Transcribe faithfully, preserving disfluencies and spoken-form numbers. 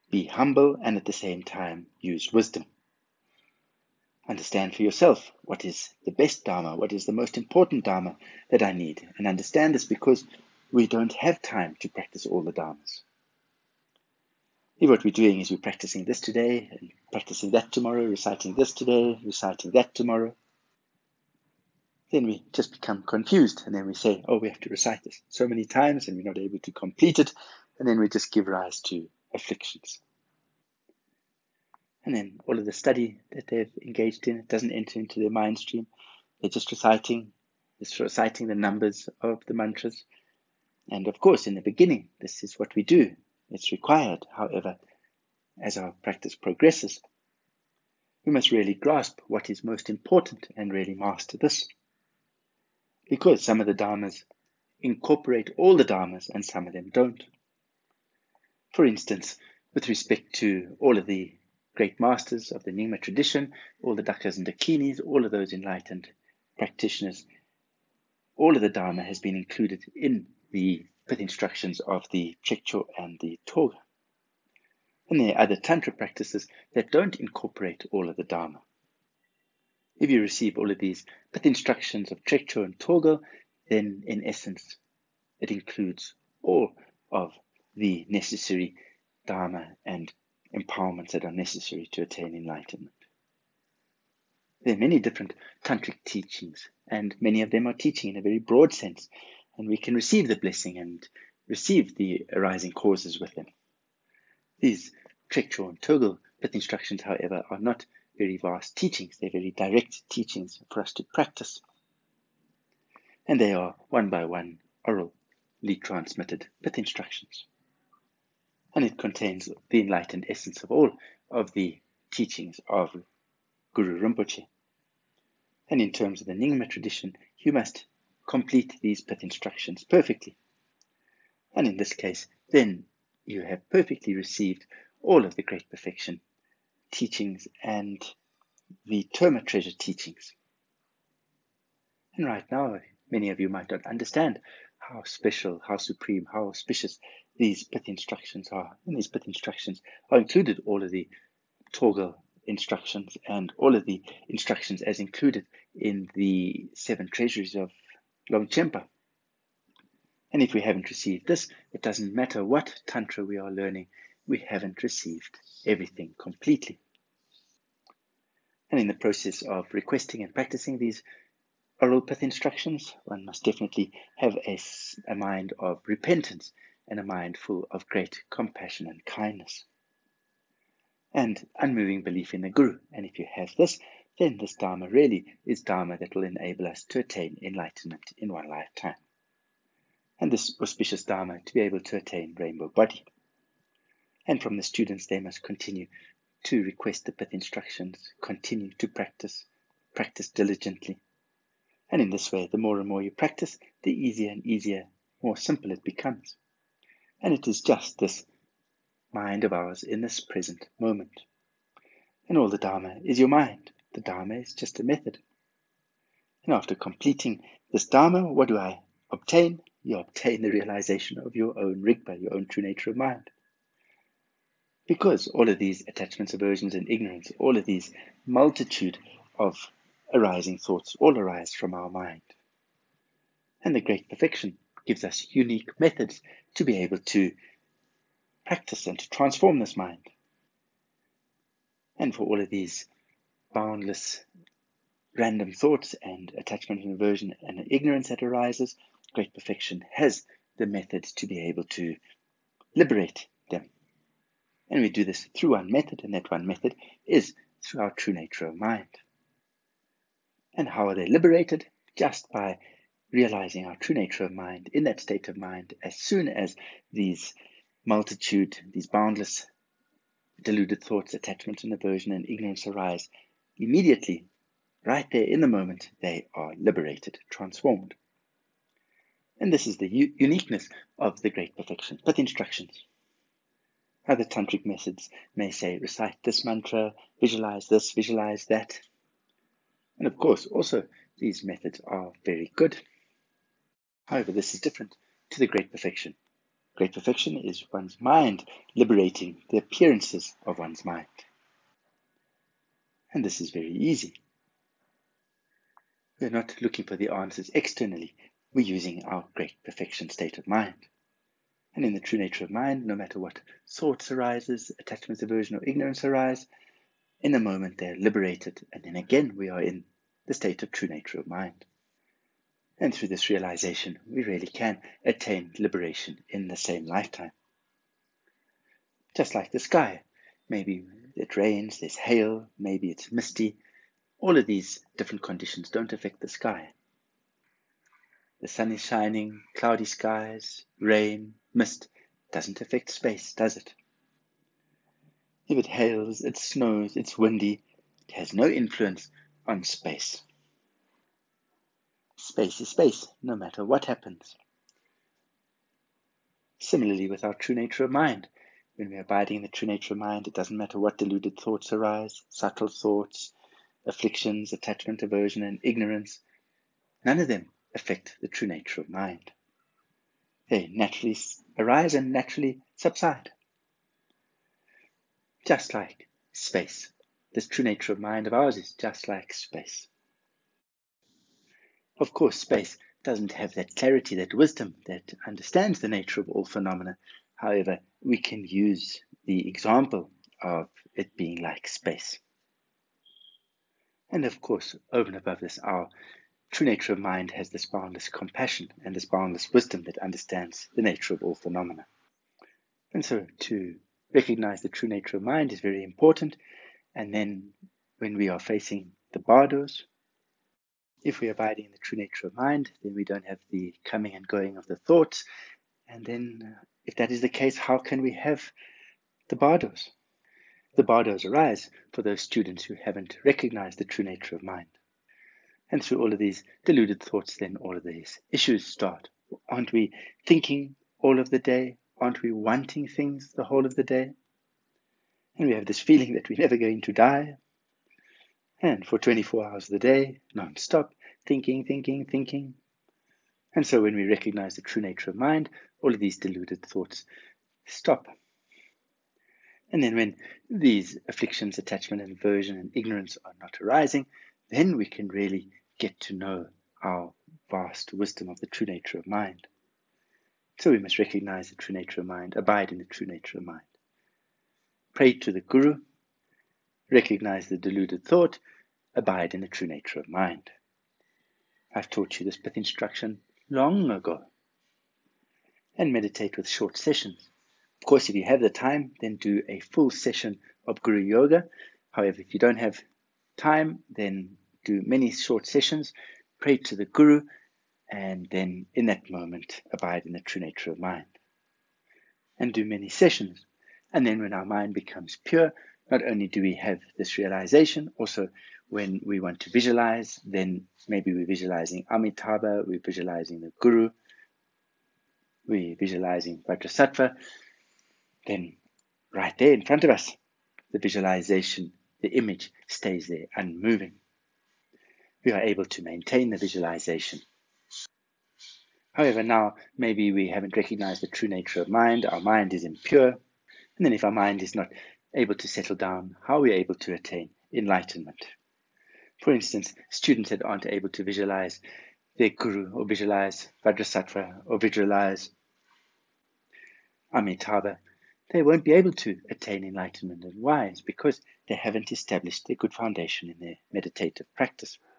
be humble, and at the same time use wisdom. Understand for yourself what is the best Dharma, what is the most important Dharma that I need. And understand this because we don't have time to practice all the Dharmas. If what we're doing is we're practicing this today, and practicing that tomorrow, reciting this today, reciting that tomorrow, then we just become confused. And then we say, oh, we have to recite this so many times and we're not able to complete it. And then we just give rise to afflictions. And then all of the study that they've engaged in, it doesn't enter into their mind stream. They're just reciting, just reciting the numbers of the mantras. And of course, in the beginning, this is what we do. It's required. However, as our practice progresses, we must really grasp what is most important and really master this. Because some of the Dharmas incorporate all the Dharmas and some of them don't. For instance, with respect to all of the great masters of the Nyingma tradition, all the Dakshakas and Dakinis, all of those enlightened practitioners, all of the Dharma has been included in the pith instructions of the Trekchö and the Toga. And there are other Tantra practices that don't incorporate all of the Dharma. If you receive all of these pith instructions of Trekchö and Toga, then in essence it includes all of the necessary Dharma and empowerments that are necessary to attain enlightenment. There are many different tantric teachings, and many of them are teaching in a very broad sense, and we can receive the blessing and receive the arising causes with them. These Trekchö and Toga pith instructions, however, are not very vast teachings. They're very direct teachings for us to practice. And they are one by one orally transmitted pith instructions. And it contains the enlightened essence of all of the teachings of Guru Rinpoche. And in terms of the Nyingma tradition, you must complete these pith instructions perfectly. And in this case, then you have perfectly received all of the Great Perfection teachings and the Terma Treasure teachings. And right now, many of you might not understand how special, how supreme, how auspicious these pith instructions are. In these pith instructions are included all of the Toga instructions and all of the instructions as included in the seven treasuries of Longchenpa. And if we haven't received this, it doesn't matter what Tantra we are learning, we haven't received everything completely. And in the process of requesting and practicing these oral pith instructions, one must definitely have a, a mind of repentance and a mind full of great compassion and kindness. And unmoving belief in the Guru. And if you have this, then this Dharma really is Dharma that will enable us to attain enlightenment in one lifetime. And this auspicious Dharma to be able to attain rainbow body. And from the students, they must continue to request the pith instructions, continue to practice, practice diligently. And in this way, the more and more you practice, the easier and easier, more simple it becomes. And it is just this mind of ours in this present moment. And all the Dharma is your mind. The Dharma is just a method. And after completing this Dharma, what do I obtain? You obtain the realization of your own Rigpa, your own true nature of mind. Because all of these attachments, aversions, and ignorance, all of these multitude of arising thoughts, all arise from our mind. And the Great Perfection gives us unique methods to be able to practice and to transform this mind. And for all of these boundless random thoughts and attachment and aversion and ignorance that arises, Great Perfection has the method to be able to liberate them. And we do this through one method, and that one method is through our true nature of mind. And how are they liberated? Just by realizing our true nature of mind in that state of mind. As soon as these multitude, these boundless deluded thoughts, attachment and aversion and ignorance arise, immediately, right there in the moment, they are liberated, transformed. And this is the u- uniqueness of the Great Perfection. Pith instructions. Other tantric methods may say, recite this mantra, visualize this, visualize that. And of course, also, these methods are very good. However, this is different to the Great Perfection. Great perfection is one's mind liberating the appearances of one's mind. And this is very easy. We're not looking for the answers externally. We're using our great perfection state of mind. And in the true nature of mind, no matter what thoughts arises, attachments, aversion, or ignorance arise, in a moment they're liberated, and then again we are in the state of true nature of mind. And through this realization, we really can attain liberation in the same lifetime. Just like the sky. Maybe it rains, there's hail, maybe it's misty. All of these different conditions don't affect the sky. The sun is shining, cloudy skies, rain, mist, doesn't affect space, does it? If it hails, it snows, it's windy, it has no influence on space. Space is space, no matter what happens. Similarly with our true nature of mind. When we are abiding in the true nature of mind, it doesn't matter what deluded thoughts arise, subtle thoughts, afflictions, attachment, aversion, and ignorance. None of them affect the true nature of mind. They naturally arise and naturally subside. Just like space. This true nature of mind of ours is just like space. Of course, space doesn't have that clarity, that wisdom that understands the nature of all phenomena. However, we can use the example of it being like space. And of course, over and above this, our true nature of mind has this boundless compassion and this boundless wisdom that understands the nature of all phenomena. And so to recognize the true nature of mind is very important. And then when we are facing the bardos, if we are abiding in the true nature of mind, then we don't have the coming and going of the thoughts. And then uh, if that is the case, how can we have the bardos? The bardos arise for those students who haven't recognized the true nature of mind. And through all of these deluded thoughts, then all of these issues start. Aren't we thinking all of the day? Aren't we wanting things the whole of the day? And we have this feeling that we're never going to die. And for twenty-four hours of the day, non-stop, thinking, thinking, thinking. And so when we recognize the true nature of mind, all of these deluded thoughts stop. And then when these afflictions, attachment, and aversion, and ignorance are not arising, then we can really get to know our vast wisdom of the true nature of mind. So we must recognize the true nature of mind, abide in the true nature of mind. Pray to the Guru, recognize the deluded thought, abide in the true nature of mind. I've taught you this pith instruction long ago. And meditate with short sessions. Of course, if you have the time, then do a full session of Guru Yoga. However, if you don't have time, then do many short sessions, pray to the Guru, and then in that moment, abide in the true nature of mind. And do many sessions. And then when our mind becomes pure, not only do we have this realization, also when we want to visualize, then maybe we're visualizing Amitabha, we're visualizing the Guru, we're visualizing Vajrasattva, then right there in front of us, the visualization, the image stays there unmoving. We are able to maintain the visualization. However, now maybe we haven't recognized the true nature of mind, our mind is impure, and then if our mind is not able to settle down, how are we able to attain enlightenment? For instance, students that aren't able to visualize their Guru, or visualize Vajrasattva, or visualize Amitabha, they won't be able to attain enlightenment. And why? It's because they haven't established a good foundation in their meditative practice.